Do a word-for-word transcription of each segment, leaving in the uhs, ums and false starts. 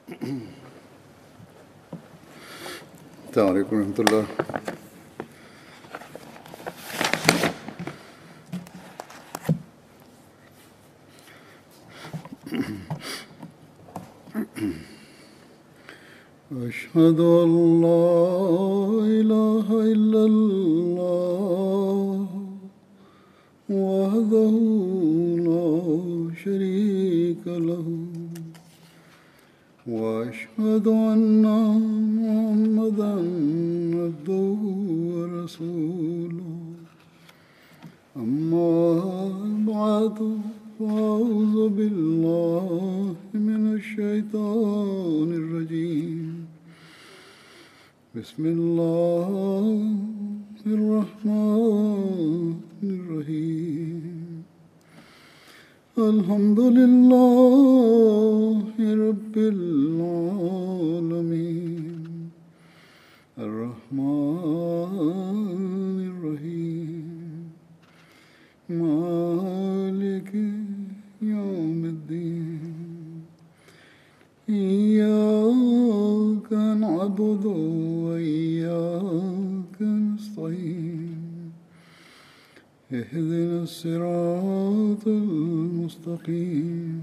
السلام عليكم ورحمة الله. أشهد أن لا إله إلا الله وحده لا شريك له وأشهد أن محمدًا عبده ورسوله أما بعد فأعوذ بالله من الشيطان الرجيم بسم الله الرحمن الرحيم الحمد لله رب العالمين الرحمن الرحيم مالك يوم الدين إياك نعبد وإياك نستعين اهدنا الصراط المستقيم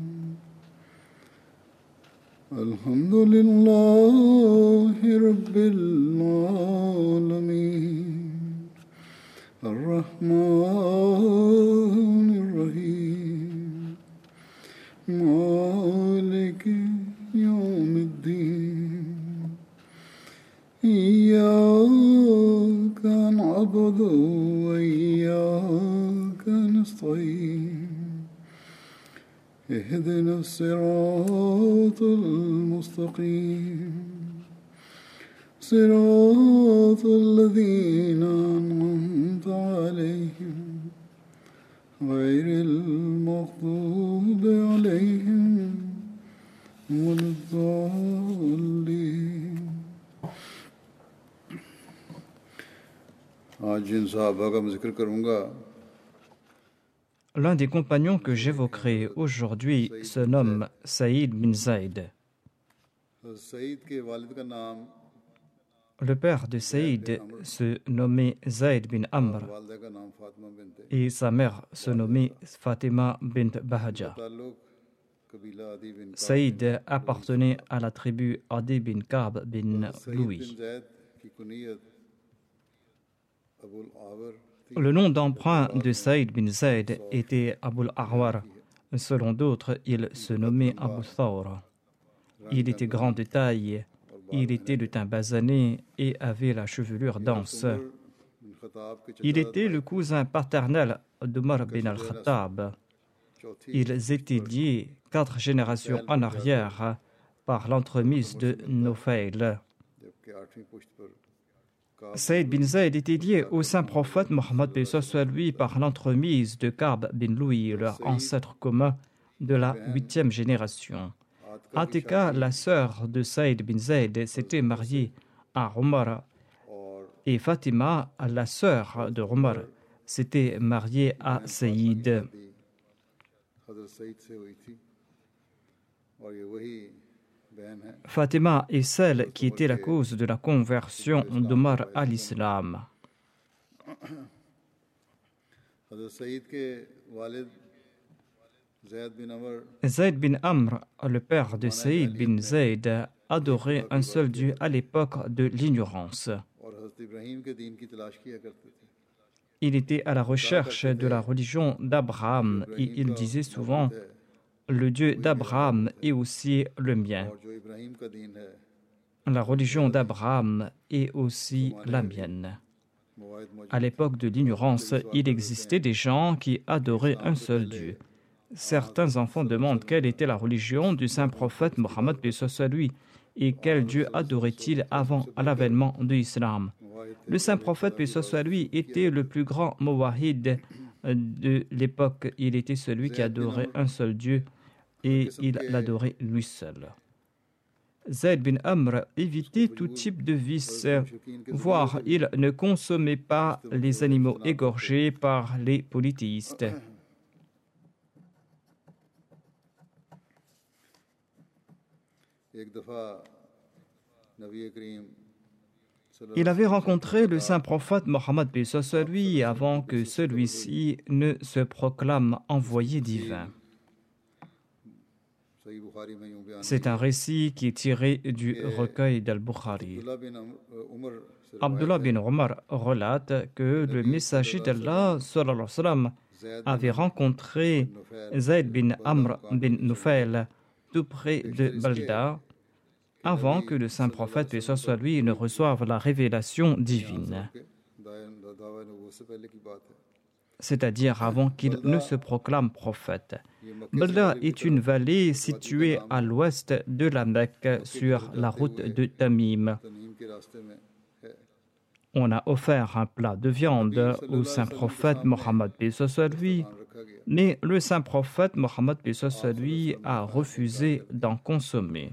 الحمد لله رب العالمين الرحمن الرحيم مالك يوم الدين إياك نعبد وإياك نستعين اهدنا الصراط المستقيم صراط الذين أنعمت عليهم غير المغضوب عليهم ولا الضالين. आज जिन साहबा का मैं जिक्र करूँगा, l'un des compagnons que j'évoquerai aujourd'hui se nomme Saïd bin Zaïd. Le père de Saïd se nommait Zaïd bin Amr et sa mère se nommait Fatima bint Bahaja. Saïd appartenait à la tribu Adi bin Ka'b bin Louis. Le nom d'emprunt de Saïd bin Zaïd était Abul Ahwar. Selon d'autres, il se nommait Abu Thawr. Il était grand de taille, il était de teint basané et avait la chevelure dense. Il était le cousin paternel d'Omar bin al-Khattab. Ils étaient liés quatre générations en arrière par l'entremise de Nufayl. Saïd bin Zaïd était lié au saint prophète Mohammed soit lui par l'entremise de Ka'b bin Louis, leur ancêtre commun de la huitième génération. Atika, la sœur de Saïd bin Zaïd, s'était mariée à Omar et Fatima, la sœur de Omar, s'était mariée à Saïd. Fatima est celle qui était la cause de la conversion d'Omar à l'islam. Zayd bin Amr, le père de Saïd bin Zayd, adorait un seul Dieu à l'époque de l'ignorance. Il était à la recherche de la religion d'Abraham et il disait souvent: le Dieu d'Abraham est aussi le mien. La religion d'Abraham est aussi la mienne. À l'époque de l'ignorance, il existait des gens qui adoraient un seul Dieu. Certains enfants demandent quelle était la religion du saint prophète Mohammed soit lui et quel Dieu adorait-il avant l'avènement de l'islam. Le saint prophète soit lui était le plus grand mouwahid de l'époque. Il était celui qui adorait un seul Dieu et il l'adorait lui seul. Zayd bin Amr évitait tout type de vice, voire il ne consommait pas les animaux égorgés par les polythéistes. Il avait rencontré le saint prophète Mohammed paix soit lui avant que celui-ci ne se proclame envoyé divin. C'est un récit qui est tiré du recueil d'Al-Bukhari. Abdullah bin Omar relate que le messager d'Allah sallallahu alayhi wa sallam avait rencontré Zayd bin Amr bin Nufail tout près de Balda avant que le saint prophète paix soit lui ne reçoive la révélation divine, c'est-à-dire avant qu'il ne se proclame prophète. Balda est une vallée située à l'ouest de la Mecque sur la route de Tamim. On a offert un plat de viande au saint prophète Mohammed paix soit lui, mais le saint prophète Mohammed paix soit lui a refusé d'en consommer.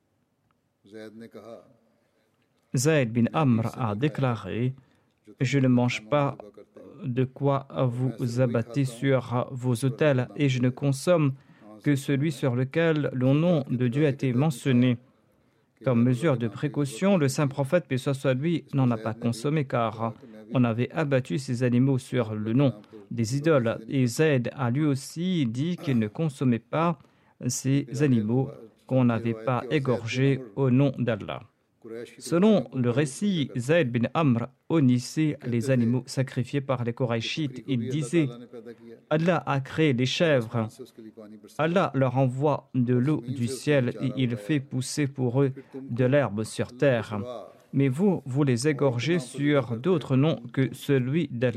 Zayd bin Amr a déclaré « Je ne mange pas de quoi vous abattez sur vos autels et je ne consomme que celui sur lequel le nom de Dieu a été mentionné. » Comme mesure de précaution, le saint prophète paix soit lui n'en a pas consommé car on avait abattu ces animaux sur le nom des idoles et Zayd a lui aussi dit qu'il ne consommait pas ces animaux qu'on n'avait pas égorgés au nom d'Allah. Selon le récit, Zayd bin Amr honnissait les animaux sacrifiés par les Koraïchites. Il disait « Allah a créé les chèvres, Allah leur envoie de l'eau du ciel et il fait pousser pour eux de l'herbe sur terre. Mais vous, vous les égorgez sur d'autres noms que celui d'Allah. »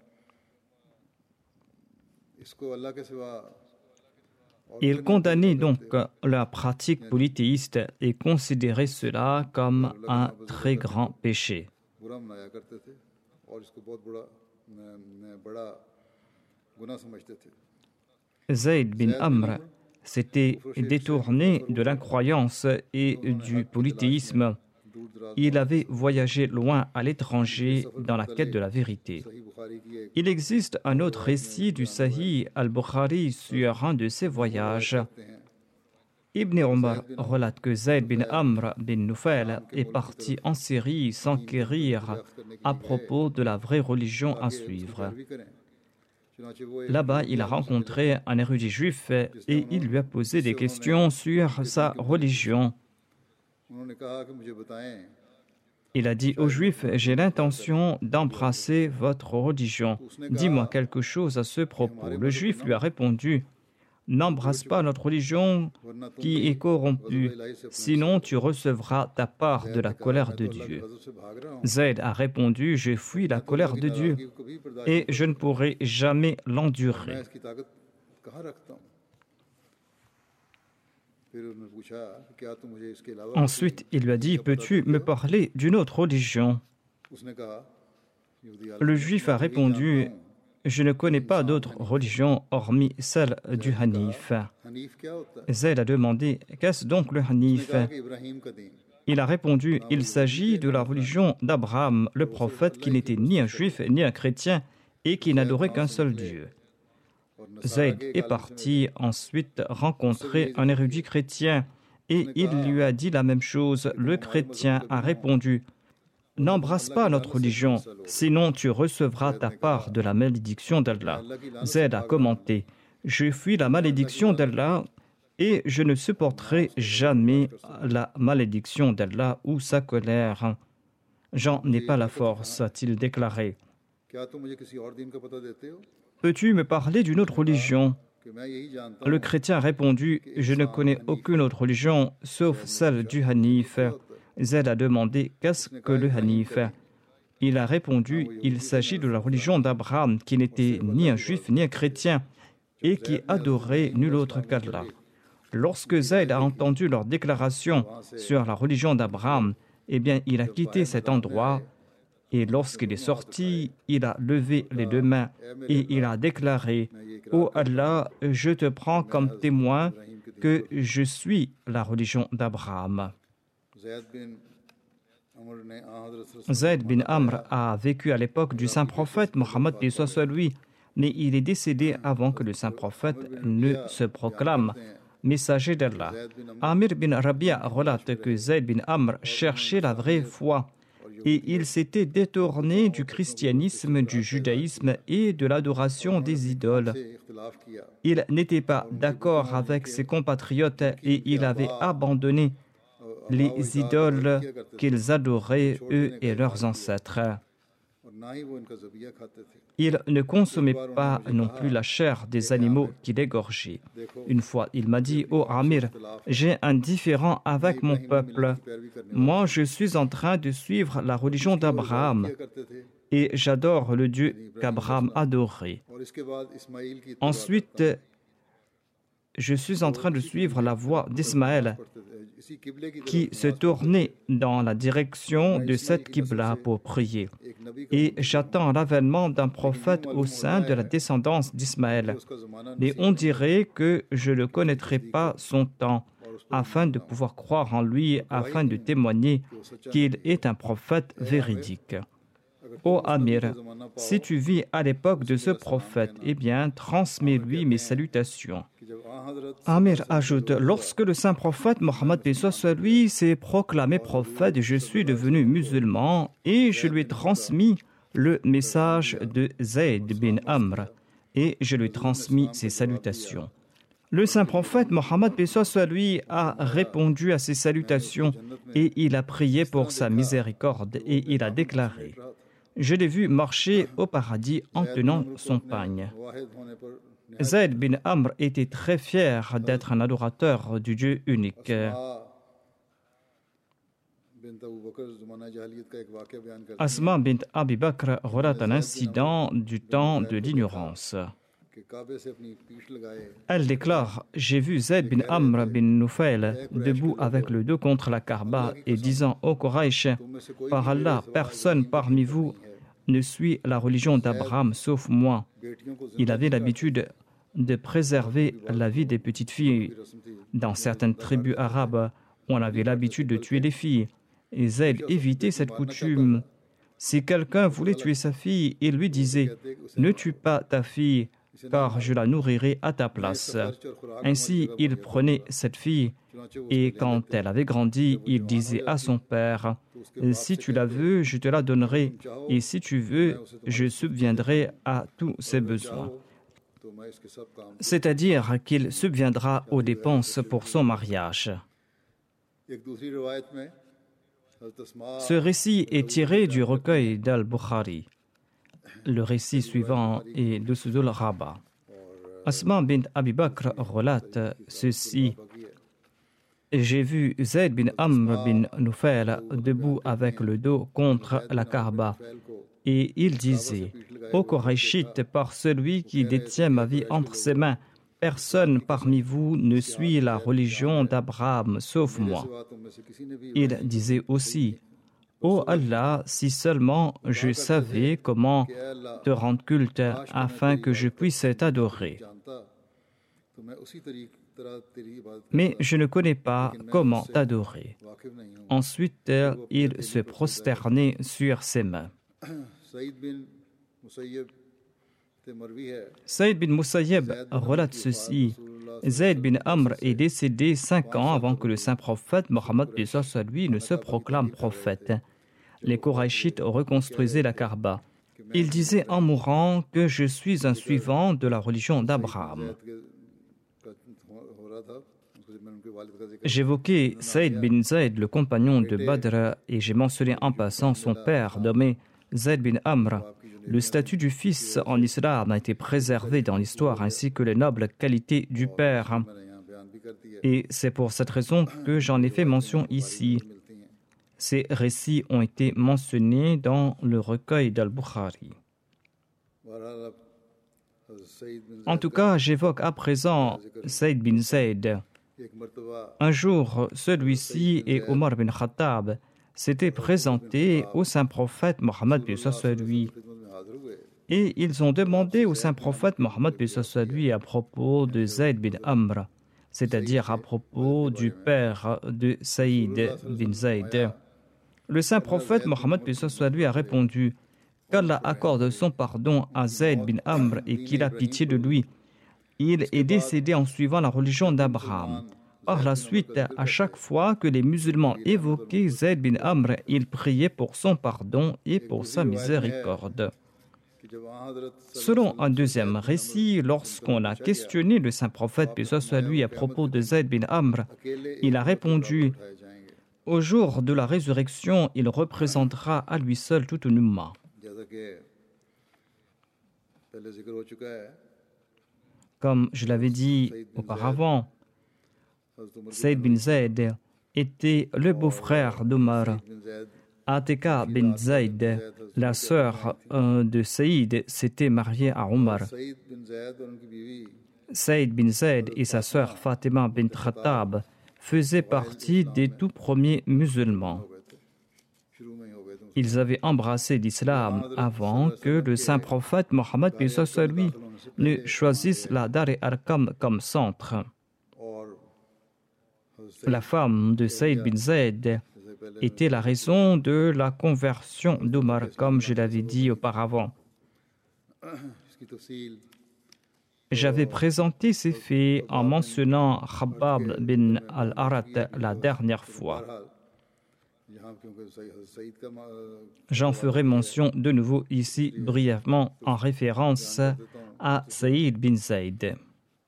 Il condamnait donc la pratique polythéiste et considérait cela comme un très grand péché. Zayd bin Amr s'était détourné de l'incroyance et du polythéisme. Il avait voyagé loin à l'étranger dans la quête de la vérité. Il existe un autre récit du Sahih al-Bukhari sur un de ses voyages. Ibn Omar relate que Zayd bin Amr bin Nufail est parti en Syrie s'enquérir à propos de la vraie religion à suivre. Là-bas, il a rencontré un érudit juif et il lui a posé des questions sur sa religion. Il a dit aux Juifs, « J'ai l'intention d'embrasser votre religion. Dis-moi quelque chose à ce propos. » Le Juif lui a répondu, « N'embrasse pas notre religion qui est corrompue, sinon tu recevras ta part de la colère de Dieu. » Zayd a répondu, « Je fuis la colère de Dieu et je ne pourrai jamais l'endurer. » Ensuite, il lui a dit, « Peux-tu me parler d'une autre religion ?» Le Juif a répondu, « Je ne connais pas d'autre religion hormis celle du Hanif. » Zayd a demandé, « Qu'est-ce donc le Hanif ?» Il a répondu, « Il s'agit de la religion d'Abraham, le prophète qui n'était ni un juif ni un chrétien et qui n'adorait qu'un seul Dieu. » Zayd est parti ensuite rencontrer un érudit chrétien et il lui a dit la même chose. Le chrétien a répondu, « N'embrasse pas notre religion, sinon tu recevras ta part de la malédiction d'Allah. » Zayd a commenté, « Je fuis la malédiction d'Allah et je ne supporterai jamais la malédiction d'Allah ou sa colère. J'en ai pas la force, a-t-il déclaré. Peux-tu me parler d'une autre religion ? Le chrétien a répondu, « Je ne connais aucune autre religion sauf celle du Hanif. » Zayd a demandé, « Qu'est-ce que le Hanif ?» Il a répondu, « Il s'agit de la religion d'Abraham qui n'était ni un juif ni un chrétien et qui adorait nul autre qu'Allah. » Lorsque Zayd a entendu leur déclaration sur la religion d'Abraham, eh bien, il a quitté cet endroit. Et lorsqu'il est sorti, il a levé les deux mains et il a déclaré, « Ô Allah, je te prends comme témoin que je suis la religion d'Abraham. » Zayd bin Amr a vécu à l'époque du saint prophète Mohammed paix soit lui, mais il est décédé avant que le saint prophète ne se proclame. messager d'Allah. Amir bin Rabia relate que Zayd bin Amr cherchait la vraie foi et il s'était détourné du christianisme, du judaïsme et de l'adoration des idoles. Il n'était pas d'accord avec ses compatriotes et il avait abandonné les idoles qu'ils adoraient, eux et leurs ancêtres. Il ne consommait pas non plus la chair des animaux qu'il égorgeait. Une fois, il m'a dit « Oh Amir, j'ai un différend avec mon peuple. Moi, je suis en train de suivre la religion d'Abraham et j'adore le Dieu qu'Abraham adorait. Ensuite, je suis en train de suivre la voie d'Ismaël qui se tournait dans la direction de cette Qibla pour prier. Et j'attends l'avènement d'un prophète au sein de la descendance d'Ismaël. Et on dirait que je ne connaîtrai pas son temps, afin de pouvoir croire en lui, afin de témoigner qu'il est un prophète véridique. Ô Amir, si tu vis à l'époque de ce prophète, eh bien, transmets-lui mes salutations. » Amir ajoute, lorsque le saint prophète Mohammed lui s'est proclamé prophète, je suis devenu musulman et je lui ai transmis le message de Zayd bin Amr et je lui ai transmis ses salutations. Le saint prophète Mohammed lui a répondu à ses salutations et il a prié pour sa miséricorde et il a déclaré: je l'ai vu marcher au paradis en tenant son pagne. Zayd bin Amr était très fier d'être un adorateur du Dieu unique. Asma bint Abi Bakr relate un incident du temps de l'ignorance. Elle déclare: j'ai vu Zayd bin Amr bin Nufayl debout avec le dos contre la Kaaba et disant: ô Quraysh, par Allah, personne parmi vous ne suit la religion d'Abraham sauf moi. Il avait l'habitude de préserver la vie des petites filles. Dans certaines tribus arabes, on avait l'habitude de tuer les filles. Et Zayd évitait cette coutume. Si quelqu'un voulait tuer sa fille, il lui disait: ne tue pas ta fille, car je la nourrirai à ta place. Ainsi, il prenait cette fille, et quand elle avait grandi, il disait à son père: si tu la veux, je te la donnerai, et si tu veux, je subviendrai à tous ses besoins. C'est-à-dire qu'il subviendra aux dépenses pour son mariage. Ce récit est tiré du recueil d'Al-Bukhari. Le récit suivant est de Sudul Rabba. Asma bint Abi Bakr relate ceci: j'ai vu Zayd bin Amr bin Nufayl debout avec le dos contre la Kaaba et il disait: ô Qurayshites, par celui qui détient ma vie entre ses mains, personne parmi vous ne suit la religion d'Abraham sauf moi. Il disait aussi: ô Allah, si seulement je savais comment te rendre culte afin que je puisse t'adorer. Mais je ne connais pas comment t'adorer. Ensuite, il se prosternait sur ses mains. Saïd bin Musayyib relate ceci: Zayd bin Amr est décédé cinq ans avant que le saint prophète Mohammed lui ne se proclame prophète. Les Qurayshites reconstruisaient la Kaaba. Il disait en mourant que je suis un suivant de la religion d'Abraham. J'évoquais Saïd bin Zayd, le compagnon de Badr, et j'ai mentionné en passant son père nommé Zayd bin Amr. Le statut du fils en islam a été préservé dans l'histoire, ainsi que les nobles qualités du père. Et c'est pour cette raison que j'en ai fait mention ici. Ces récits ont été mentionnés dans le recueil d'Al-Bukhari. En tout cas, j'évoque à présent Saïd bin Zayd. Un jour, celui-ci et Omar bin Khattab s'étaient présentés au saint prophète Mohammed lui. Et ils ont demandé au saint prophète Mohammed lui à propos de Zayd bin Amr, c'est-à-dire à propos du père de Saïd bin Zayd. Le saint prophète Mohammed lui a répondu: qu'Allah accorde son pardon à Zayd bin Amr et qu'il a pitié de lui. il est décédé en suivant la religion d'Abraham. Par la suite, à chaque fois que les musulmans évoquaient Zayd bin Amr, ils priaient pour son pardon et pour sa miséricorde. Selon un deuxième récit, lorsqu'on a questionné le saint prophète, paix soit lui, à propos de Zayd bin Amr, il a répondu « Au jour de la résurrection, il représentera à lui seul toute une umma. » Comme je l'avais dit auparavant, Saïd bin Zayd était le beau-frère d'Omar. Atika bin Zayd, la sœur de Saïd, s'était mariée à Omar. Saïd bin Zayd et sa sœur Fatima bin Khattab faisaient partie des tout premiers musulmans. Ils avaient embrassé l'islam avant que le saint prophète Mohammed lui ne choisisse la Dar al-Arqam comme centre. La femme de Saïd bin Zayd était la raison de la conversion d'Omar, comme je l'avais dit auparavant. J'avais présenté ces faits en mentionnant Khabbab bin al-Arat la dernière fois. J'en ferai mention de nouveau ici brièvement en référence à Saïd bin Zayd.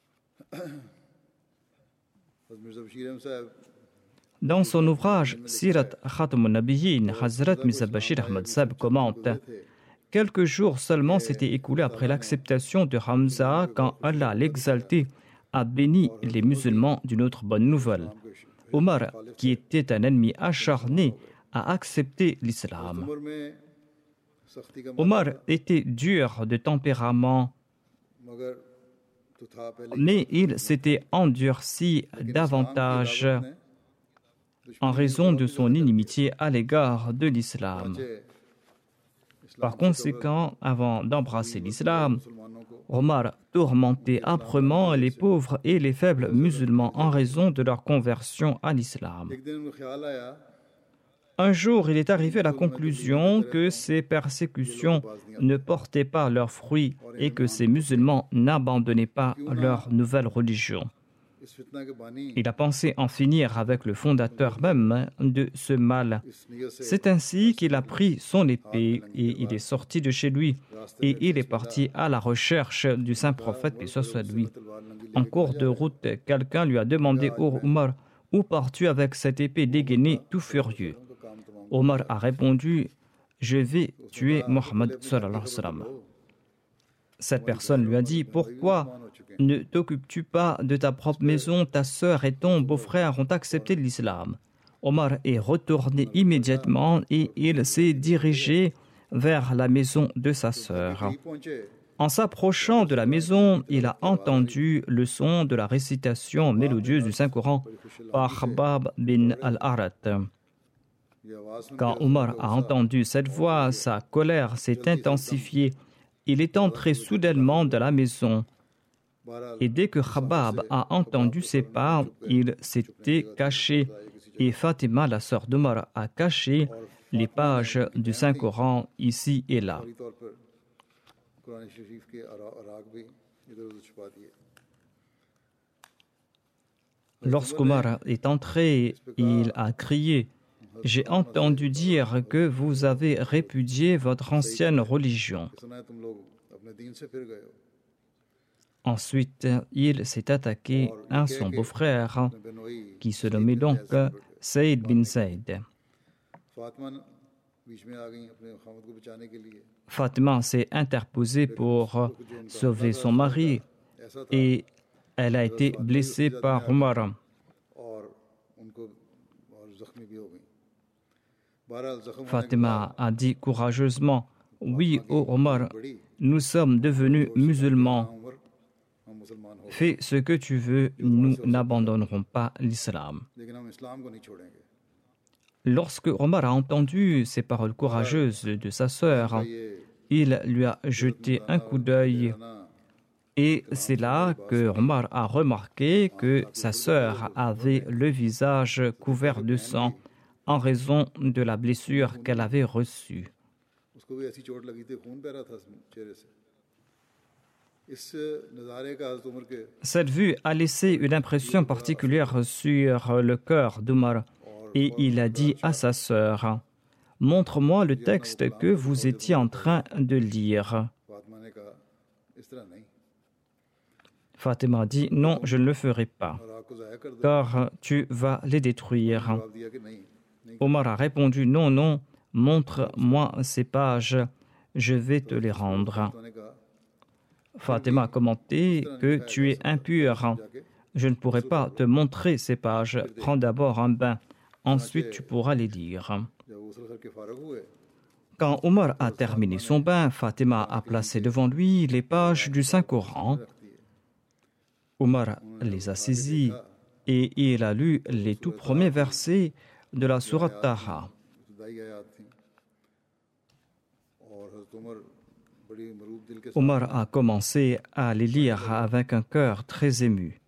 Dans son ouvrage Sirat Khatamun Nabiyyin, Hazrat Mirza Bashir Ahmad Sahib commente: quelques jours seulement s'étaient écoulés après l'acceptation de Hamza quand Allah l'exalté a béni les musulmans d'une autre bonne nouvelle. Omar, qui était un ennemi acharné, a accepté l'islam. Omar était dur de tempérament, mais il s'était endurci davantage en raison de son inimitié à l'égard de l'islam. Par conséquent, avant d'embrasser l'islam, Omar tourmentait âprement les pauvres et les faibles musulmans en raison de leur conversion à l'islam. Un jour, il est arrivé à la conclusion que ces persécutions ne portaient pas leurs fruits et que ces musulmans n'abandonnaient pas leur nouvelle religion. Il a pensé en finir avec le fondateur même de ce mal. C'est ainsi qu'il a pris son épée et il est sorti de chez lui et il est parti à la recherche du saint prophète, paix soit lui. En cours de route, quelqu'un lui a demandé: « Oh Omar, où pars-tu avec cette épée dégainée tout furieux ?» Omar a répondu: « Je vais tuer Mohammed sallallahu alayhi wa sallam. » Cette personne lui a dit: « Pourquoi ne t'occupes-tu pas de ta propre maison? Ta sœur et ton beau-frère ont accepté l'islam. » Omar est retourné immédiatement et il s'est dirigé vers la maison de sa sœur. En s'approchant de la maison, il a entendu le son de la récitation mélodieuse du Saint-Coran par Khabbab bin al-Arat. Quand Omar a entendu cette voix, sa colère s'est intensifiée. Il est entré soudainement dans la maison. Et dès que Khabbab a entendu ses pas, il s'était caché. Et Fatima, la sœur d'Omar, a caché les pages du Saint-Coran ici et là. Lorsqu'Omar est entré, il a crié: « J'ai entendu dire que vous avez répudié votre ancienne religion. » Ensuite, il s'est attaqué à son beau-frère, qui se nommait donc Saïd bin Zayd. Fatima s'est interposée pour sauver son mari et elle a été blessée par Omar. Fatima a dit courageusement: « Oui, ô Omar, nous sommes devenus musulmans. Fais ce que tu veux, nous n'abandonnerons pas l'islam. » Lorsque Omar a entendu ces paroles courageuses de sa sœur, il lui a jeté un coup d'œil et c'est là que Omar a remarqué que sa sœur avait le visage couvert de sang en raison de la blessure qu'elle avait reçue. Cette vue a laissé une impression particulière sur le cœur d'Omar et il a dit à sa sœur, « Montre-moi le texte que vous étiez en train de lire. » Fatima dit, « Non, je ne le ferai pas, car tu vas les détruire. » Omar a répondu, « Non, non, montre-moi ces pages, je vais te les rendre. » Fatima a commenté que tu es impur. Je ne pourrai pas te montrer ces pages. Prends d'abord un bain, ensuite tu pourras les lire. Quand Omar a terminé son bain, Fatima a placé devant lui les pages du Saint-Coran. Omar les a saisies et il a lu les tout premiers versets de la sourate Taha. Omar a commencé à les lire avec un cœur très ému.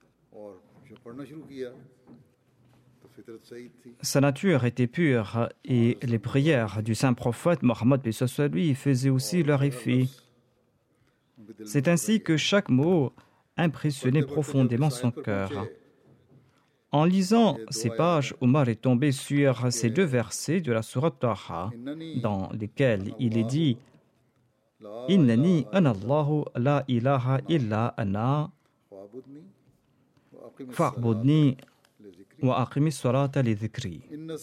Sa nature était pure et les prières du saint prophète Mohammed lui faisaient aussi leur effet. C'est ainsi que chaque mot impressionnait profondément son cœur. En lisant ces pages, Omar est tombé sur ces deux versets de la sourate Taha, dans lesquels il est dit « Innani ana Allahu la ilaha illa ana fa'budni wa aqimi salata li dhikri.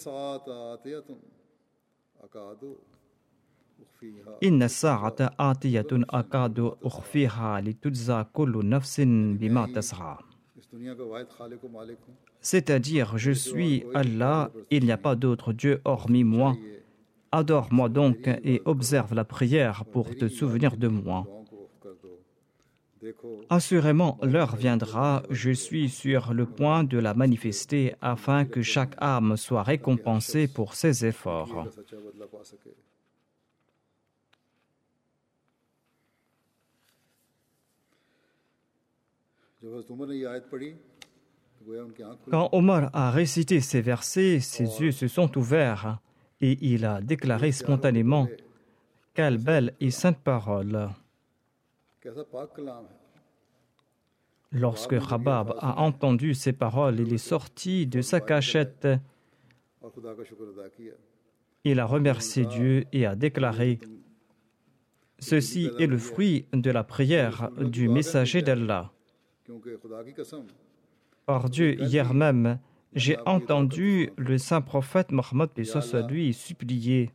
Inna sa'ata atiyatun akadu ukhfiha li tujza kullu nafsin bima tas'a. » C'est-à-dire, je suis Allah, il n'y a pas d'autre Dieu hormis moi. Adore-moi donc et observe la prière pour te souvenir de moi. Assurément, l'heure viendra, je suis sur le point de la manifester afin que chaque âme soit récompensée pour ses efforts. Quand Omar a récité ces versets, ses yeux se sont ouverts et il a déclaré spontanément « Quelle belle et sainte parole !» Lorsque Khabab a entendu ces paroles, il est sorti de sa cachette. Il a remercié Dieu et a déclaré « Ceci est le fruit de la prière du messager d'Allah. Par Dieu, hier même, j'ai entendu le saint prophète Mohammed lui supplier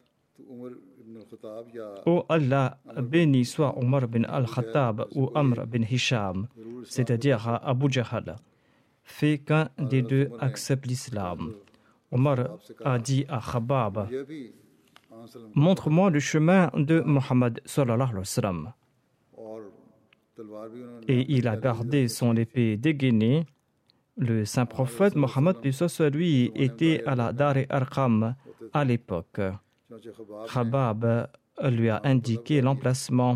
« Ô Allah, béni soit Omar bin al-Khattab ou Amr bin Hisham, c'est-à-dire à Abu Jahal, fais qu'un des deux accepte l'islam. » Omar a dit à Khabab « Montre-moi le chemin de Mohammed sallallahu alayhi wa sallam. » Et il a gardé son épée dégainée. Le saint prophète Mohammed lui était à la Dar Arqam à l'époque. Khabab lui a indiqué l'emplacement.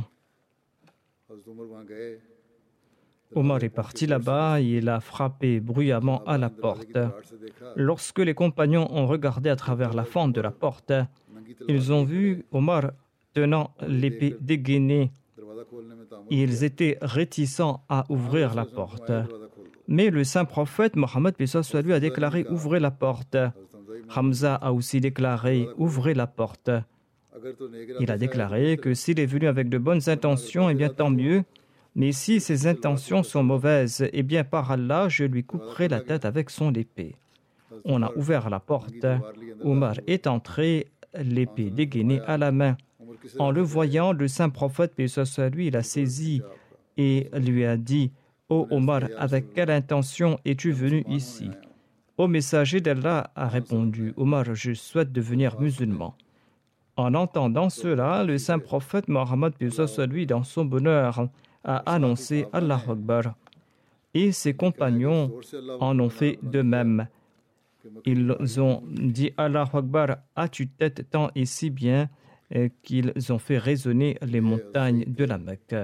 Omar est parti là-bas et il a frappé bruyamment à la porte. Lorsque les compagnons ont regardé à travers la fente de la porte, ils ont vu Omar tenant l'épée dégainée. Ils étaient réticents à ouvrir la porte. Mais le saint prophète Mohammed lui a déclaré « Ouvrez la porte ». Hamza a aussi déclaré « Ouvrez la porte ». Il a déclaré que s'il est venu avec de bonnes intentions, eh bien tant mieux. Mais si ses intentions sont mauvaises, eh bien par Allah, je lui couperai la tête avec son épée. On a ouvert la porte. Omar est entré, l'épée dégainée à la main. En le voyant, le saint prophète, paix soit lui, il a saisi et lui a dit « Ô Omar, avec quelle intention es-tu venu ici ?» Ô messager d'Allah a répondu « Omar, je souhaite devenir musulman. » En entendant cela, le saint prophète Mohammed, paix soit lui, dans son bonheur, a annoncé Allahu Akbar. Et ses compagnons en ont fait de même. Ils ont dit Allahu Akbar à tue-tête tant et si bien qu'ils ont fait résonner les montagnes de la Mecque.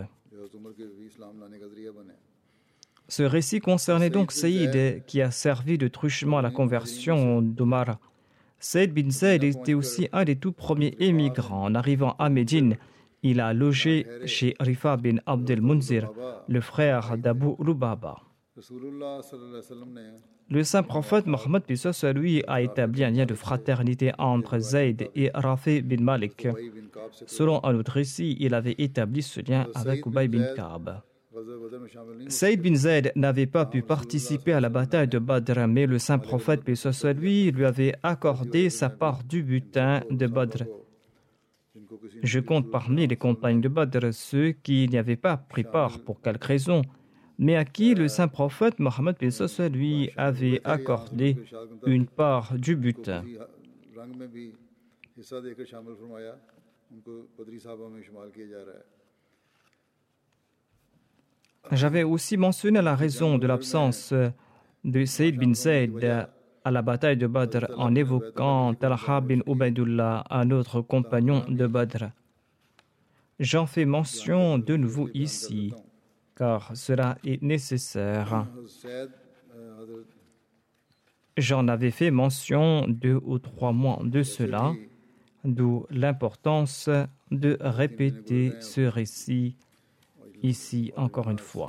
Ce récit concernait donc Saïd qui a servi de truchement à la conversion d'Omar. Saïd bin Zayd était aussi un des tout premiers émigrants en arrivant à Médine Il a logé chez Rifa bin Abd al-Munzir, le frère d'Abu Lubaba. Le saint prophète Mohammed lui a établi un lien de fraternité entre Zayd et Rafi bin Malik. Selon un autre récit, il avait établi ce lien avec Ubay bin Ka'b. Saïd bin Zayd n'avait pas pu participer à la bataille de Badr, mais le saint prophète lui, lui avait accordé sa part du butin de Badr. Je compte parmi les compagnes de Badr ceux qui n'y avaient pas pris part pour quelque raison, mais à qui le saint prophète Mohammed lui avait accordé une part du butin. J'avais aussi mentionné la raison de l'absence de Saïd bin Zayd à la bataille de Badr en évoquant Talha bin Ubaydullah, un autre compagnon de Badr. J'en fais mention de nouveau ici, car cela est nécessaire. J'en avais fait mention deux ou trois mois de cela, d'où l'importance de répéter ce récit ici encore une fois.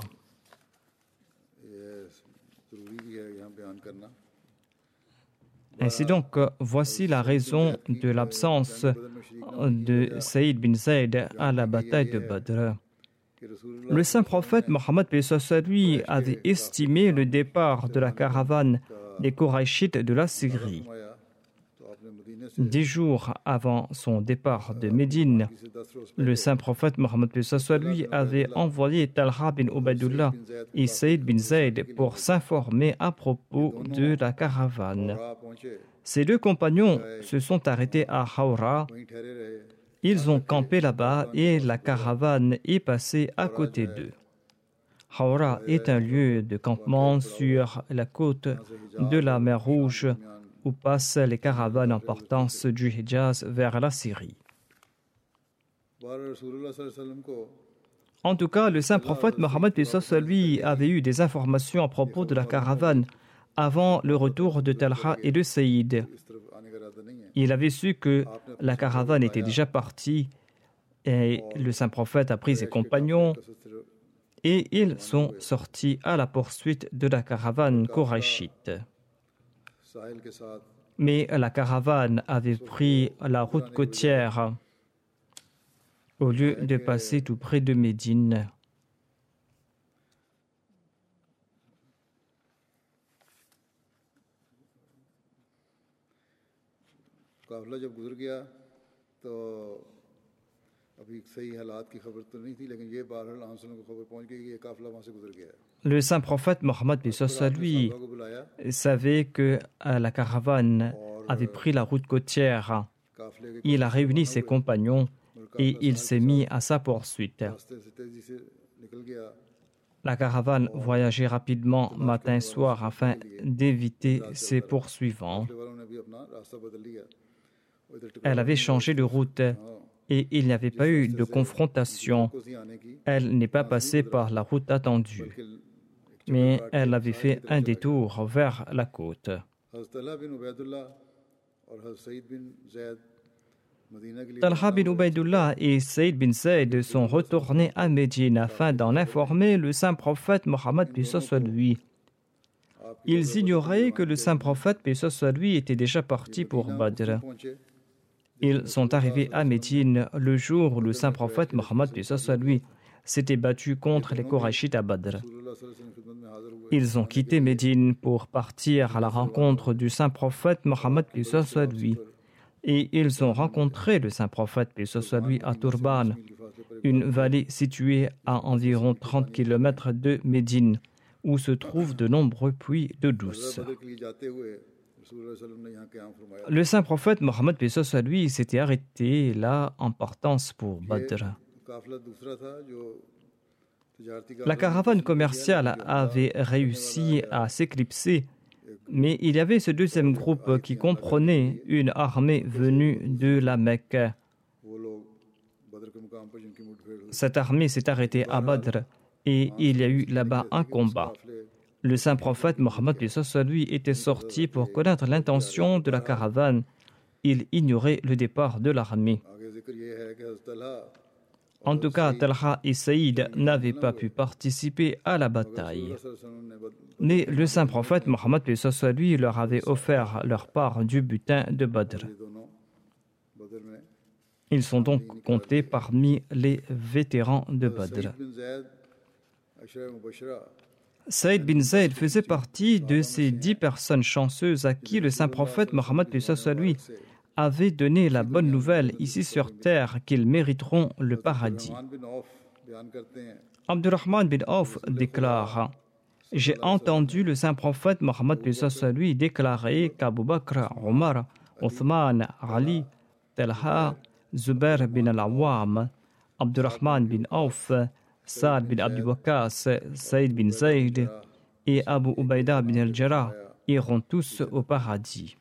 Ainsi donc, voici la raison de l'absence de Saïd bin Zayd à la bataille de Badr. Le saint prophète Mohammed lui avait estimé le départ de la caravane des Koraïchites de la Syrie. Dix jours avant son départ de Médine, le saint prophète Mohammed lui avait envoyé Talha bin Ubaydullah et Saïd bin Zayd pour s'informer à propos de la caravane. Ces deux compagnons se sont arrêtés à Hawra. Ils ont campé là-bas et la caravane est passée à côté d'eux. Hawra est un lieu de campement sur la côte de la mer Rouge où passent les caravanes en partance du Hijaz vers la Syrie. En tout cas, le saint prophète Mohammed lui avait eu des informations à propos de la caravane avant le retour de Talha et de Saïd. Il avait su que la caravane était déjà partie et le saint prophète a pris ses compagnons et ils sont sortis à la poursuite de la caravane Koraïchite. Mais la caravane avait pris la route côtière au lieu de passer tout près de Médine. Le saint prophète Mohammed lui savait que la caravane avait pris la route côtière. Il a réuni ses compagnons et il s'est mis à sa poursuite. La caravane voyageait rapidement matin et soir afin d'éviter ses poursuivants. Elle avait changé de route et il n'y avait pas eu de confrontation. Elle n'est pas passée par la route attendue, mais elle avait fait un détour vers la côte. Talha bin Ubaydullah et Saïd bin Zayd sont retournés à Médine afin d'en informer le saint prophète Mohammed lui. Ils ignoraient que le saint prophète lui était déjà parti pour Badr. Ils sont arrivés à Médine le jour où le saint prophète Mohammed lui s'était battu contre les Koraïchites à Badr. Ils ont quitté Médine pour partir à la rencontre du saint prophète Mohammed lui. Et ils ont rencontré le saint prophète lui à Turban, une vallée située à environ trente kilomètres de Médine, où se trouvent de nombreux puits d'eau douce. Le saint prophète Mohammed lui s'était arrêté là en partance pour Badr. La caravane commerciale avait réussi à s'éclipser, mais il y avait ce deuxième groupe qui comprenait une armée venue de la Mecque. Cette armée s'est arrêtée à Badr et il y a eu là-bas un combat. Le saint prophète Mohammed lui était sorti pour connaître l'intention de la caravane. Il ignorait le départ de l'armée. En tout cas, Talha et Saïd n'avaient pas pu participer à la bataille. Mais le saint prophète Mohammed lui leur avait offert leur part du butin de Badr. Ils sont donc comptés parmi les vétérans de Badr. Saïd bin Zayd faisait partie de ces dix personnes chanceuses à qui le saint prophète Mohammed lui avait donné la bonne nouvelle ici sur terre qu'ils mériteront le paradis. Abdurrahman bin Auf déclare: j'ai entendu le saint prophète Mohammed lui déclarer qu'Abu Bakr, Omar, Othman, Ali, Talha, Zubair bin al-Awwam, Abdurrahman bin Auf, Saad bin Abi Waqqas, Saïd bin Zayd et Abu Ubaïda bin al-Jarrah iront tous au paradis.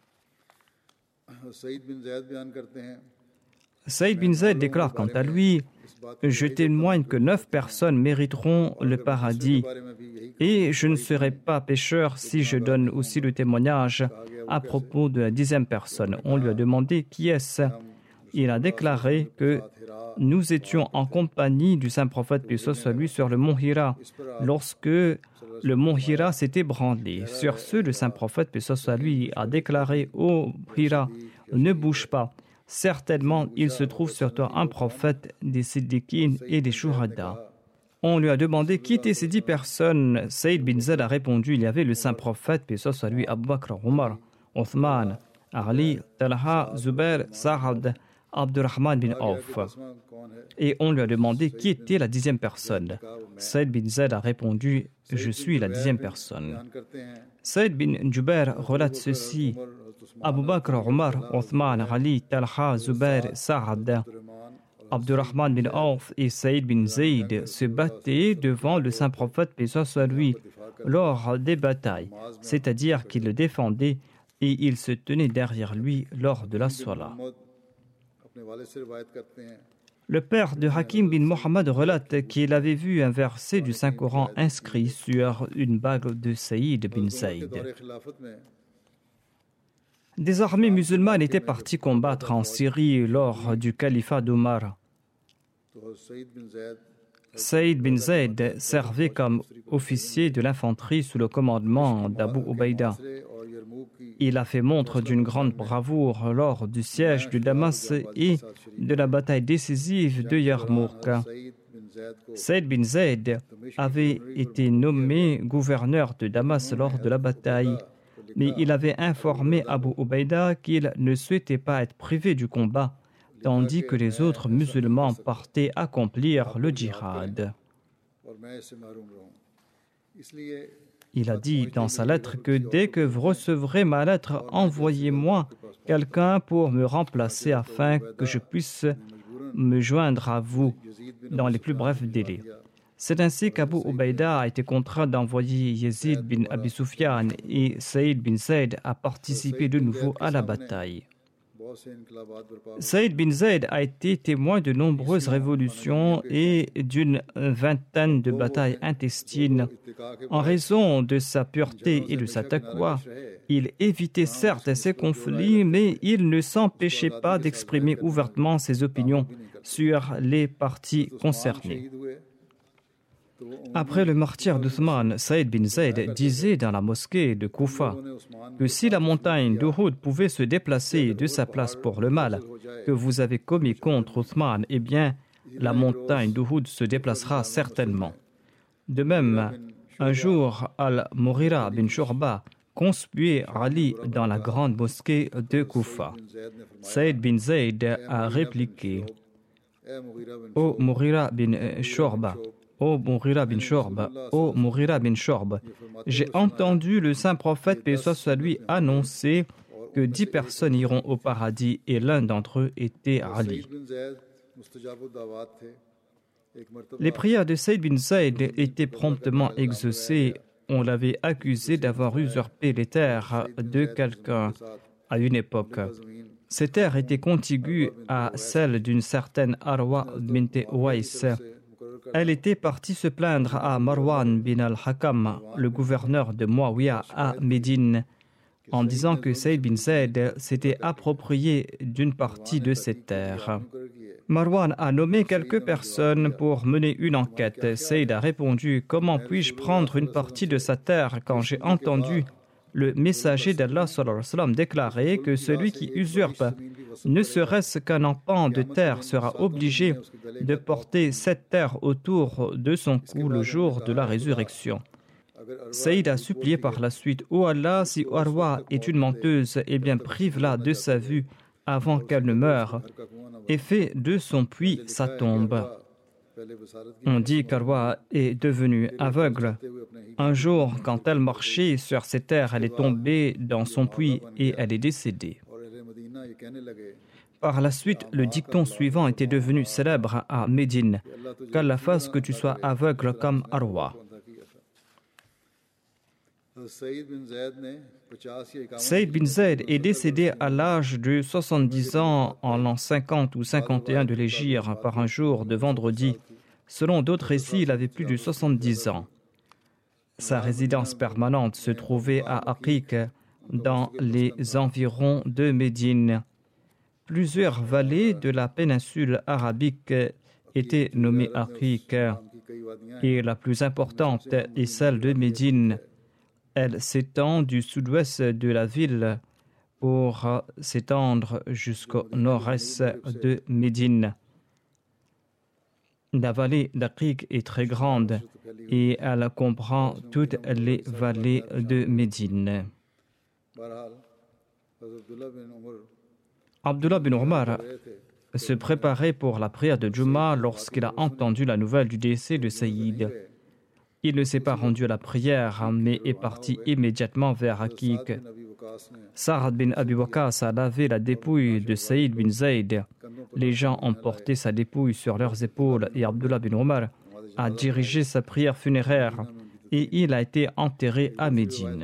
Saïd bin Zayd déclare quant à lui: je témoigne que neuf personnes mériteront le paradis et je ne serai pas pécheur si je donne aussi le témoignage à propos de la dixième personne. On lui a demandé qui est-ce. Il a déclaré que nous étions en compagnie du saint prophète paix soit lui sur le mont Hira lorsque le mont Hira s'est ébranlé. Sur ce, le saint prophète paix soit lui a déclaré: ô Hira, ne bouge pas. Certainement, il se trouve sur toi un prophète, des Siddiqines et des Shuhada. On lui a demandé qui étaient ces dix personnes. Saïd bin Zayd a répondu: il y avait le saint prophète paix soit lui, Abu Bakr, Omar, Othman, Ali, Talha, Zubair, Saad, Abdurrahman bin Auf. Et on lui a demandé qui était la dixième personne. Saïd bin Zayd a répondu: je suis la dixième personne. Saïd bin Jubair relate ceci: Abu Bakr, Omar, Othman, Ali, Talha, Zubair, Saad, Abdurrahman bin Auf et Saïd bin Zayd se battaient devant le saint prophète paix soit lui lors des batailles, c'est-à-dire qu'ils le défendaient et ils se tenaient derrière lui lors de la Salah. Le père de Hakim bin Mohammed relate qu'il avait vu un verset du Saint-Coran inscrit sur une bague de Saïd bin Zayd. Des armées musulmanes étaient parties combattre en Syrie lors du califat d'Omar. Saïd bin Zayd servait comme officier de l'infanterie sous le commandement d'Abu Ubaïda. Il a fait montre d'une grande bravoure lors du siège de Damas et de la bataille décisive de Yarmouk. Saïd bin Zayd avait été nommé gouverneur de Damas lors de la bataille, mais il avait informé Abu Ubaïda qu'il ne souhaitait pas être privé du combat, tandis que les autres musulmans partaient accomplir le djihad. Il a dit dans sa lettre que dès que vous recevrez ma lettre, envoyez-moi quelqu'un pour me remplacer afin que je puisse me joindre à vous dans les plus brefs délais. C'est ainsi qu'Abu Ubaïda a été contraint d'envoyer Yazid bin Abi Sufyan et Saïd bin Zayd a participé de nouveau à la bataille. Saïd bin Zayd a été témoin de nombreuses révolutions et d'une vingtaine de batailles intestines. En raison de sa pureté et de sa taqwa, il évitait certes ces conflits, mais il ne s'empêchait pas d'exprimer ouvertement ses opinions sur les parties concernées. Après le martyre d'Othman, Saïd bin Zayd disait dans la mosquée de Koufa que si la montagne d'Uhud pouvait se déplacer de sa place pour le mal que vous avez commis contre Othman, eh bien, la montagne d'Uhud se déplacera certainement. De même, un jour, Al-Mughira bin Shurba conspuait Ali dans la grande mosquée de Koufa. Saïd bin Zayd a répliqué: Ô Mughira bin Shurba, Ô Mughira bin Shurba, ô Mughira bin Shurba, j'ai entendu le saint prophète paix soit lui annoncer que dix personnes iront au paradis et l'un d'entre eux était Ali. Les prières de Saïd bin Zayd étaient promptement exaucées. On l'avait accusé d'avoir usurpé les terres de quelqu'un à une époque. Ces terres étaient contiguës à celles d'une certaine Arwa bint Ouaïs. Elle était partie se plaindre à Marwan bin al-Hakam, le gouverneur de Muawiyah à Médine, en disant que Saïd bin Zayd s'était approprié d'une partie de ses terres. Marwan a nommé quelques personnes pour mener une enquête. Saïd a répondu: comment puis-je prendre une partie de sa terre quand j'ai entendu le messager d'Allah sallallahu alayhi wa sallam déclarer que celui qui usurpe ne serait-ce qu'un empan de terre sera obligé de porter cette terre autour de son cou le jour de la résurrection. Saïd a supplié par la suite: ô Allah, si Arwa est une menteuse, eh bien prive-la de sa vue avant qu'elle ne meure et fais de son puits sa tombe. On dit qu'Arwa est devenue aveugle. Un jour, quand elle marchait sur ces terres, elle est tombée dans son puits et elle est décédée. Par la suite, le dicton suivant était devenu célèbre à Médine: qu'Allah fasse que tu sois aveugle comme Arwa. Saïd bin Zayd est décédé à l'âge de soixante-dix ans en l'an cinquante ou cinquante et un de l'Hégire par un jour de vendredi. Selon d'autres récits, il avait plus de soixante-dix ans. Sa résidence permanente se trouvait à Aqiq, dans les environs de Médine. Plusieurs vallées de la péninsule arabique étaient nommées Aqiq, et la plus importante est celle de Médine. Elle s'étend du sud-ouest de la ville pour s'étendre jusqu'au nord-est de Médine. La vallée d'Aqiq est très grande et elle comprend toutes les vallées de Médine. Abdullah bin Omar se préparait pour la prière de Juma lorsqu'il a entendu la nouvelle du décès de Saïd. Il ne s'est pas rendu à la prière, mais est parti immédiatement vers Aqiq. Sa'ad bin Abi Waqqas a lavé la dépouille de Saïd bin Zayd. Les gens ont porté sa dépouille sur leurs épaules et Abdullah bin Omar a dirigé sa prière funéraire et il a été enterré à Médine.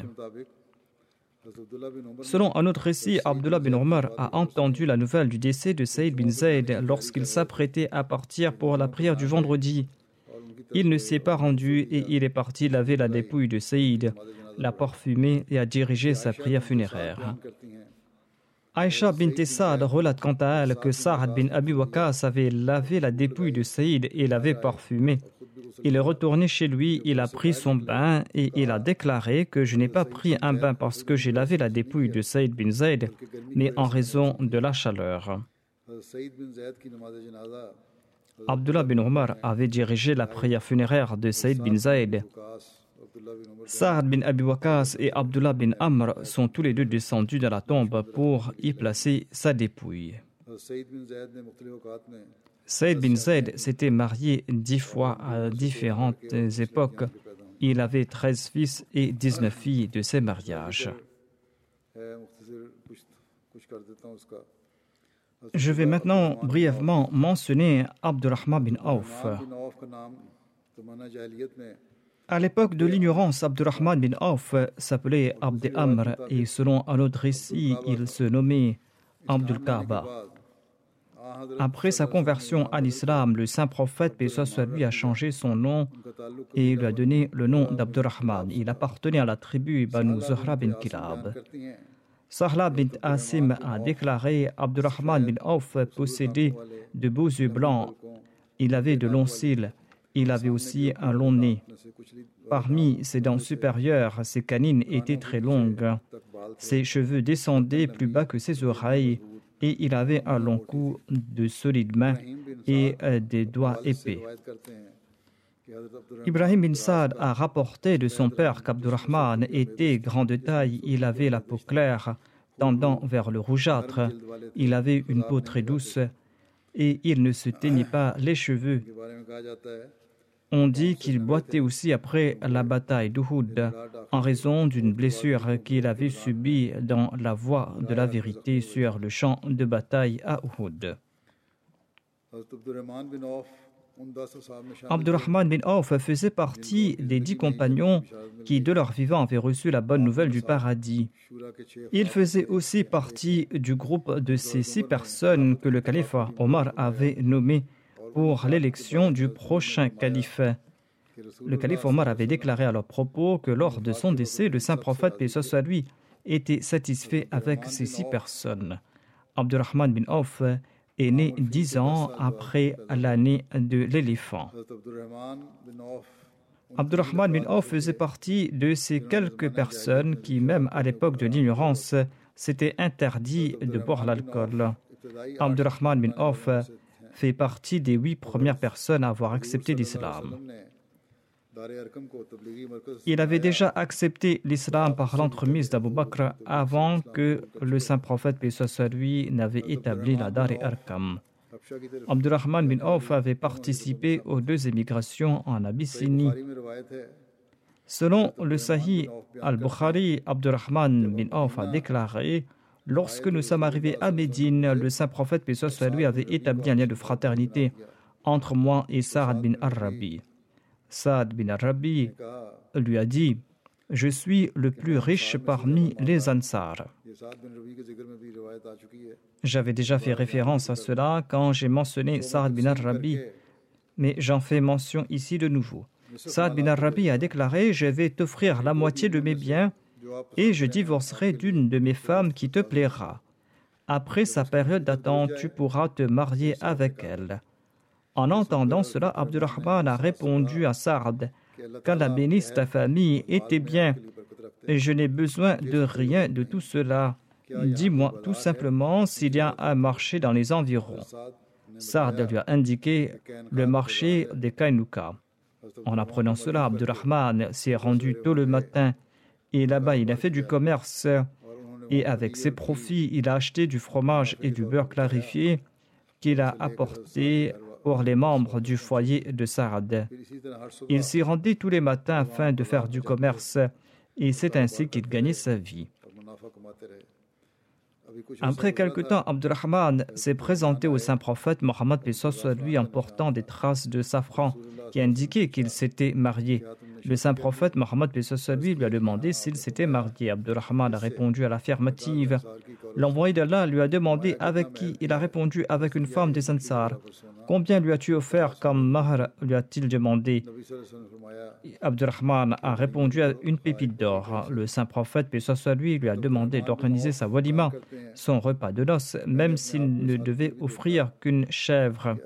Selon un autre récit, Abdullah bin Omar a entendu la nouvelle du décès de Saïd bin Zayd lorsqu'il s'apprêtait à partir pour la prière du vendredi. Il ne s'est pas rendu et il est parti laver la dépouille de Saïd, l'a parfumé et a dirigé sa prière funéraire. Aïcha bint Saad relate quant à elle que Sa'ad bin Abi Waqqas avait lavé la dépouille de Saïd et l'avait parfumé. Il est retourné chez lui, il a pris son bain et il a déclaré que je n'ai pas pris un bain parce que j'ai lavé la dépouille de Saïd bin Zayd, mais en raison de la chaleur. Abdullah bin Omar avait dirigé la prière funéraire de Saïd bin Zayd. Sa'ad bin Abi Waqqas et Abdullah bin Amr sont tous les deux descendus dans la tombe pour y placer sa dépouille. Saïd bin Zayd s'était marié dix fois à différentes époques. Il avait treize fils et dix-neuf filles de ses mariages. Je vais maintenant brièvement mentionner Abdurrahman bin Auf. À l'époque de l'ignorance, Abdurrahman bin Auf s'appelait Abd Amr et selon un autre récit, il se nommait Abdul Kaaba. Après sa conversion à l'islam, le saint prophète, paix soit sur lui, a changé son nom et lui a donné le nom d'Abdurrahman. Il appartenait à la tribu Banu Zuhra bin Kilab. Sahla bint Asim a déclaré: Abdurrahman bin Auf possédait de beaux yeux blancs, il avait de longs cils, il avait aussi un long nez. Parmi ses dents supérieures, ses canines étaient très longues. Ses cheveux descendaient plus bas que ses oreilles et il avait un long cou, de solides mains et des doigts épais. Ibrahim bin Saad a rapporté de son père qu'Abdurrahman était grand de taille, il avait la peau claire, tendant vers le rougeâtre, il avait une peau très douce et il ne se teignait pas les cheveux. On dit qu'il boitait aussi après la bataille d'Uhud en raison d'une blessure qu'il avait subie dans la voie de la vérité sur le champ de bataille à Uhud. Abdurrahman bin Auf faisait partie des dix compagnons qui, de leur vivant, avaient reçu la bonne nouvelle du paradis. Il faisait aussi partie du groupe de ces six personnes que le calife Omar avait nommées pour l'élection du prochain calife. Le calife Omar avait déclaré à leur propos que lors de son décès, le saint prophète, paix soit sur lui, était satisfait avec ces six personnes. Abdurrahman bin Auf est né dix ans après l'année de l'éléphant. Abdurrahman bin Auf faisait partie de ces quelques personnes qui, même à l'époque de l'ignorance, s'étaient interdit de boire l'alcool. Abdurrahman bin Auf fait partie des huit premières personnes à avoir accepté l'islam. Il avait déjà accepté l'islam par l'entremise d'Abu Bakr avant que le saint prophète, paix soit lui, n'avait établi la Dar-e-Arkam. Abdurrahman bin Auf avait participé aux deux émigrations en Abyssinie. Selon le Sahih al-Bukhari, Abdurrahman bin Auf a déclaré: lorsque nous sommes arrivés à Médine, le saint prophète, paix soit lui, avait établi un lien de fraternité entre moi et Sa'ad bin Ar-Rabi. Sa'ad bin Ar-Rabi lui a dit: je suis le plus riche parmi les Ansar. J'avais déjà fait référence à cela quand j'ai mentionné Sa'ad bin Ar-Rabi, mais j'en fais mention ici de nouveau. Sa'ad bin Ar-Rabi a déclaré: je vais t'offrir la moitié de mes biens et je divorcerai d'une de mes femmes qui te plaira. Après sa période d'attente, tu pourras te marier avec elle. En entendant cela, Abdurrahman a répondu à Sa'ad: qu'Allah bénisse ta famille et tes biens, et je n'ai besoin de rien de tout cela. Dis-moi tout simplement s'il y a un marché dans les environs. Sa'ad lui a indiqué le marché des Kainuka. En apprenant cela, Abdurrahman s'est rendu tôt le matin et là-bas il a fait du commerce et avec ses profits, il a acheté du fromage et du beurre clarifié qu'il a apporté pour les membres du foyer de Sa'ad. Il s'y rendait tous les matins afin de faire du commerce et c'est ainsi qu'il gagnait sa vie. Après quelque temps, Abdurrahman s'est présenté au saint prophète Mohammed paix soit lui en portant des traces de safran qui indiquaient qu'il s'était marié. Le saint prophète Mohammed paix soit lui lui a demandé s'il s'était marié. Abdurrahman a répondu à l'affirmative. L'envoyé d'Allah lui a demandé avec qui. Il a répondu: avec une femme des Ansar. Combien lui as-tu offert comme mahr, lui a-t-il demandé. Abdurrahman a répondu: à une pépite d'or. Le saint prophète paix soit lui lui a demandé d'organiser sa walima, son repas de noces, même s'il ne devait offrir qu'une chèvre.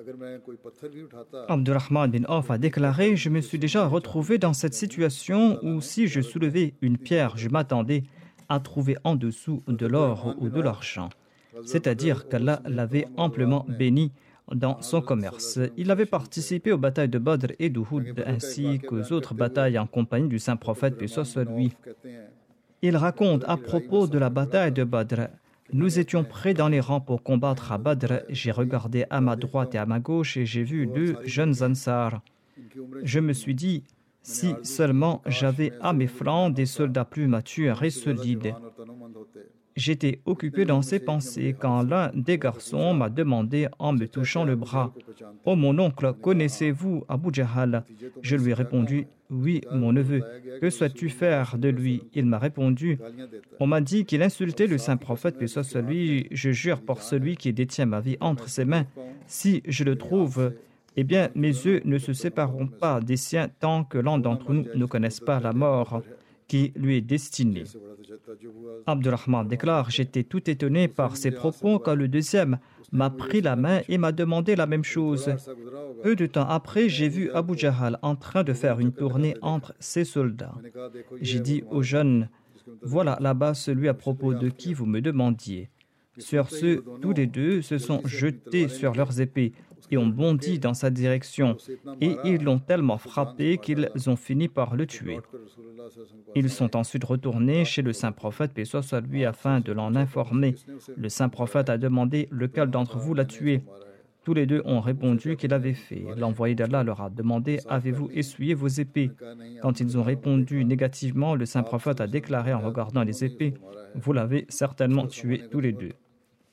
Abdurrahman bin Auf a déclaré: je me suis déjà retrouvé dans cette situation où si je soulevais une pierre, je m'attendais à trouver en dessous de l'or ou de l'argent. C'est-à-dire qu'Allah l'avait amplement béni dans son commerce. Il avait participé aux batailles de Badr et d'Uhud ainsi qu'aux autres batailles en compagnie du saint prophète paix soit lui. Il raconte à propos de la bataille de Badr: nous étions prêts dans les rangs pour combattre à Badr. J'ai regardé à ma droite et à ma gauche et j'ai vu deux jeunes Ansar. Je me suis dit: si seulement j'avais à mes flancs des soldats plus matures et solides. J'étais occupé dans ces pensées quand l'un des garçons m'a demandé en me touchant le bras: oh mon oncle, connaissez-vous Abu Jahal? Je lui ai répondu: oui, mon neveu. Que souhaites-tu faire de lui? Il m'a répondu: on m'a dit qu'il insultait le saint prophète paix soit lui. Je jure par celui qui détient ma vie entre ses mains, si je le trouve, eh bien mes yeux ne se sépareront pas des siens tant que l'un d'entre nous ne connaisse pas la mort qui lui est destinée. Abdurrahman déclare: j'étais tout étonné par ces propos quand le deuxième m'a pris la main et m'a demandé la même chose. Peu de temps après, j'ai vu Abu Jahal en train de faire une tournée entre ses soldats. J'ai dit aux jeunes: voilà là-bas celui à propos de qui vous me demandiez. Sur ce, tous les deux se sont jetés sur leurs épées et ont bondi dans sa direction, et ils l'ont tellement frappé qu'ils ont fini par le tuer. Ils sont ensuite retournés chez le saint prophète paix soit lui afin de l'en informer. Le saint prophète a demandé lequel d'entre vous l'a tué. Tous les deux ont répondu qu'il avait fait. L'envoyé d'Allah leur a demandé: avez-vous essuyé vos épées? Quand ils ont répondu négativement, le saint prophète a déclaré en regardant les épées: vous l'avez certainement tué tous les deux.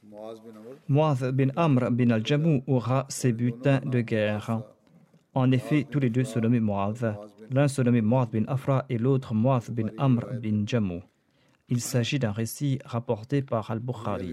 Mu'adh bin Amr bin al-Jamu aura ses butins de guerre. En effet, tous les deux se nommaient Mu'adh. L'un se nommait Mu'adh bin Afra et l'autre Mu'adh bin Amr bin Jamu. Il s'agit d'un récit rapporté par Al-Bukhari.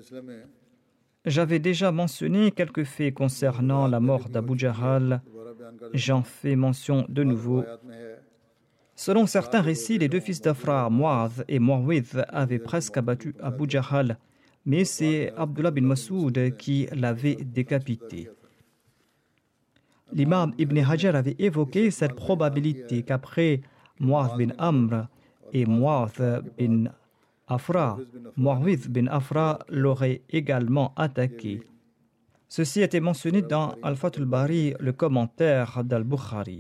J'avais déjà mentionné quelques faits concernant la mort d'Abu Jahal. J'en fais mention de nouveau. Selon certains récits, les deux fils d'Afra, Mu'adh et Mu'awidh, avaient presque abattu Abu Jahal, mais c'est Abdullah bin Masoud qui l'avait décapité. L'imam Ibn Hajar avait évoqué cette probabilité qu'après Mu'adh bin Amr et Mu'adh bin Afra, Mu'awidh bin Afra l'aurait également attaqué. Ceci a été mentionné dans Al-Fath al-Bari, le commentaire d'Al-Bukhari.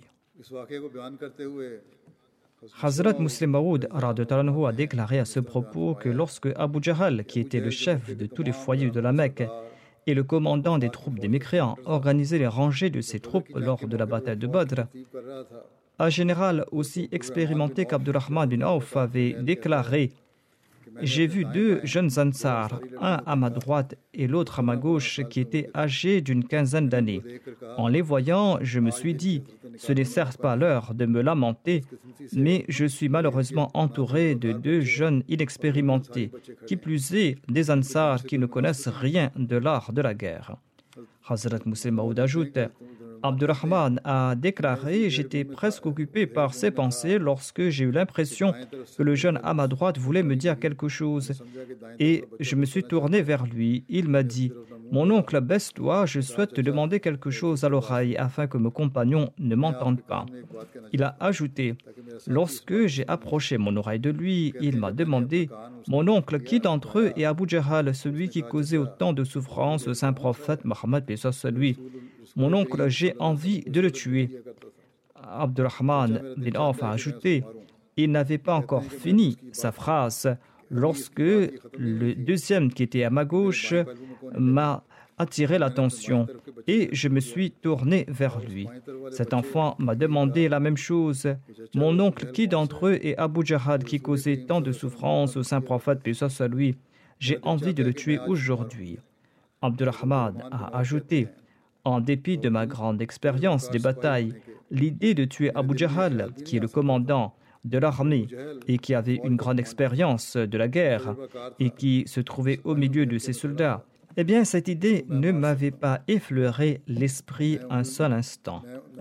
Hazrat Muslim Maud a déclaré à ce propos que lorsque Abu Jahl, qui était le chef de tous les foyers de la Mecque et le commandant des troupes des mécréants, organisait les rangées de ses troupes lors de la bataille de Badr, un général aussi expérimenté qu'Abdurrahman bin Auf avait déclaré « J'ai vu deux jeunes Ansar, un à ma droite et l'autre à ma gauche, qui étaient âgés d'une quinzaine d'années. En les voyant, je me suis dit « Ce n'est certes pas l'heure de me lamenter, mais je suis malheureusement entouré de deux jeunes inexpérimentés, qui plus est des Ansar qui ne connaissent rien de l'art de la guerre. » Hazrat Muslim Maud ajoute « Abdurrahman a déclaré « J'étais presque occupé par ces pensées lorsque j'ai eu l'impression que le jeune à ma droite voulait me dire quelque chose. Et je me suis tourné vers lui. Il m'a dit « Mon oncle, baisse-toi, je souhaite te demander quelque chose à l'oreille afin que mes compagnons ne m'entendent pas. » Il a ajouté « Lorsque j'ai approché mon oreille de lui, il m'a demandé « Mon oncle, qui d'entre eux est Abu Jahl, celui qui causait autant de souffrance au saint prophète Mohammed, paix sur lui. Mon oncle, j'ai envie de le tuer. » Abdurrahman bin Auf a ajouté « Il n'avait pas encore fini sa phrase lorsque le deuxième qui était à ma gauche m'a attiré l'attention et je me suis tourné vers lui. Cet enfant m'a demandé la même chose. Mon oncle, qui d'entre eux est Abu Jahl qui causait tant de souffrance au saint prophète, paix sur lui. J'ai envie de le tuer aujourd'hui. » Abdurrahman a ajouté « En dépit de ma grande expérience des batailles, l'idée de tuer Abu Jahl, qui est le commandant de l'armée et qui avait une grande expérience de la guerre et qui se trouvait au milieu de ses soldats, eh bien cette idée ne m'avait pas effleuré l'esprit un seul instant.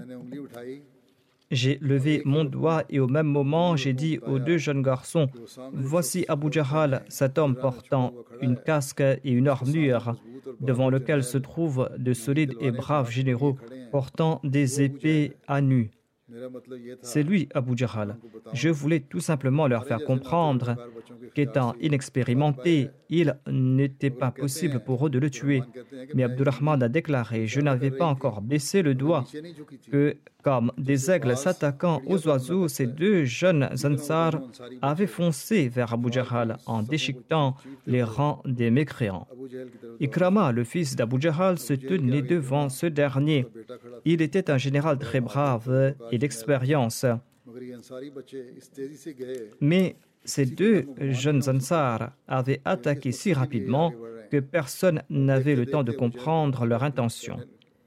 J'ai levé mon doigt et au même moment, j'ai dit aux deux jeunes garçons, « Voici Abu Jahl, cet homme portant une casque et une armure, devant lequel se trouvent de solides et braves généraux portant des épées à nu. C'est lui, Abu Jahl. Je voulais tout simplement leur faire comprendre qu'étant inexpérimenté, il n'était pas possible pour eux de le tuer. Mais Abdurrahman a déclaré, je n'avais pas encore baissé le doigt, que comme des aigles s'attaquant aux oiseaux, ces deux jeunes Ansar avaient foncé vers Abu Jahl en déchiquetant les rangs des mécréants. Ikrama, le fils d'Abu Jahl, se tenait devant ce dernier. Il était un général très brave et d'expérience. Mais ces deux jeunes Ansar avaient attaqué si rapidement que personne n'avait le temps de comprendre leur intention.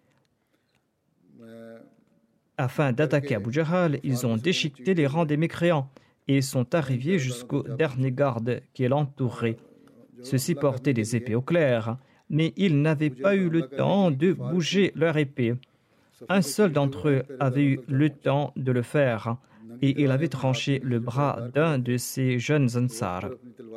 Afin d'attaquer Abu Jahl, ils ont déchiqueté les rangs des mécréants et sont arrivés jusqu'au dernier garde qui l'entourait. Ceux-ci portaient des épées au clair, mais ils n'avaient pas eu le temps de bouger leur épée. Un seul d'entre eux avait eu le temps de le faire, et il avait tranché le bras d'un de ces jeunes Ansar.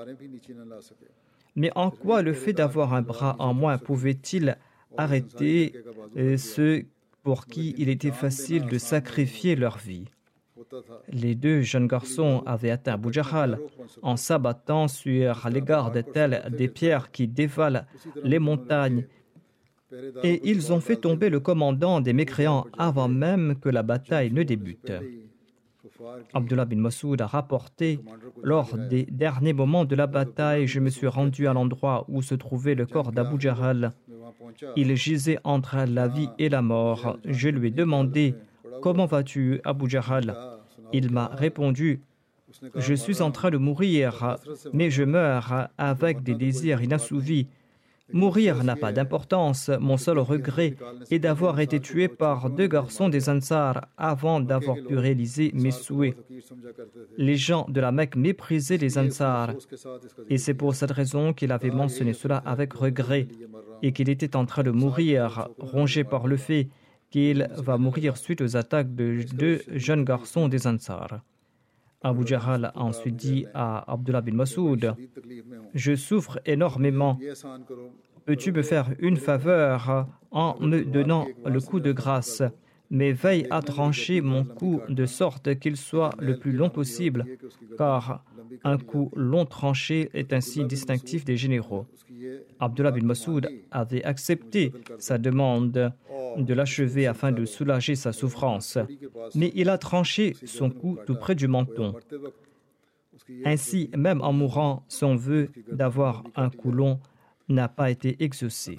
Mais en quoi le fait d'avoir un bras en moins pouvait-il arrêter ceux pour qui il était facile de sacrifier leur vie? Les deux jeunes garçons avaient atteint Abu Jahl en s'abattant sur les gardes telles des pierres qui dévalent les montagnes, et ils ont fait tomber le commandant des mécréants avant même que la bataille ne débute. Abdullah bin Masoud a rapporté, lors des derniers moments de la bataille, je me suis rendu à l'endroit où se trouvait le corps d'Abu Jahl. Il gisait entre la vie et la mort. Je lui ai demandé, comment vas-tu, Abu Jahl? Il m'a répondu, je suis en train de mourir, mais je meurs avec des désirs inassouvis. Mourir n'a pas d'importance. Mon seul regret est d'avoir été tué par deux garçons des Ansar avant d'avoir pu réaliser mes souhaits. Les gens de la Mecque méprisaient les Ansar, et c'est pour cette raison qu'il avait mentionné cela avec regret et qu'il était en train de mourir, rongé par le fait qu'il va mourir suite aux attaques de deux jeunes garçons des Ansar. Abu Jahal a ensuite dit à Abdullah bin Masoud, « Je souffre énormément. Peux-tu me faire une faveur en me donnant le coup de grâce, mais veille à trancher mon cou de sorte qu'il soit le plus long possible, car un coup long tranché est un signe distinctif des généraux. » Abdullah bin Masoud avait accepté sa demande de l'achever afin de soulager sa souffrance, mais il a tranché son cou tout près du menton. Ainsi, même en mourant, son vœu d'avoir un cou long n'a pas été exaucé.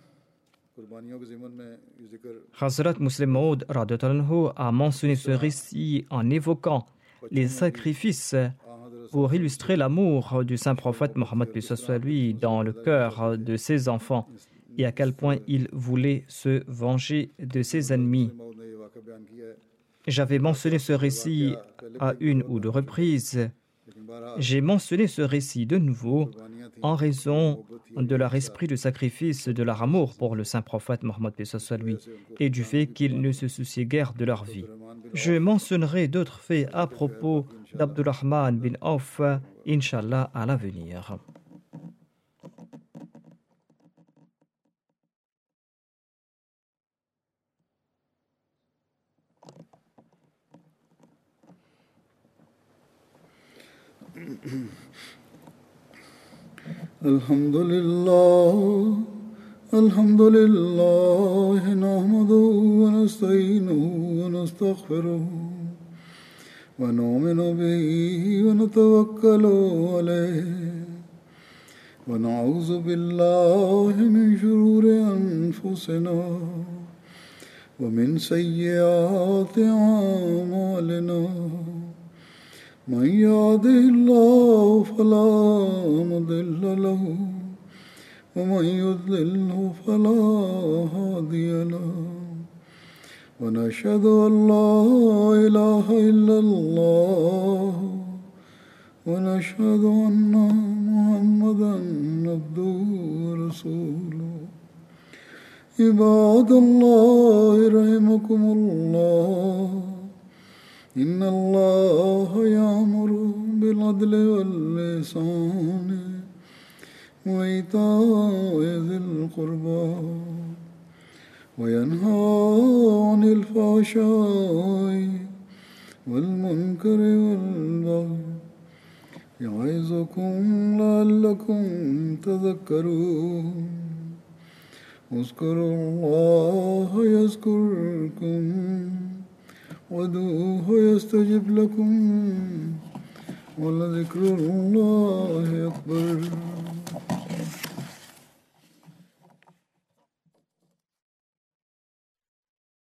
Hazrat Muslim Maud a mentionné ce récit en évoquant les sacrifices pour illustrer l'amour du saint prophète Mohammed lui dans le cœur de ses enfants et à quel point il voulait se venger de ses ennemis. J'avais mentionné ce récit à une ou deux reprises. J'ai mentionné ce récit de nouveau en raison de leur esprit de sacrifice, de leur amour pour le saint prophète Mohammed lui et du fait qu'ils ne se souciaient guère de leur vie. Je mentionnerai d'autres faits à propos d'Abdurrahman bin Auf, Inch'Allah, à l'avenir. Alhamdulillah, alhamdulillah, nahmaduhu wa nasta'inuhu wa nastaghfiruhu wa nu'minu bihi wa natawakkalu alayhi wa na'udhu billahi min shururi anfusina wa min sayyiati a'malina. من يهده الله فلا مضل له ومن يضلله فلا هادي له ونشهد أن لا إله إلا الله ونشهد أن محمدا عبده ورسوله عباد الله رحمكم الله إن الله يأمر بالعدل والإحسان وإيتاء ذي القربى وينهى عن الفحشاء والمنكر والبغي يعظكم لعلكم تذكرون اذكروا الله يذكركم وادعوه يستجب لكم ولذكر الله أكبر.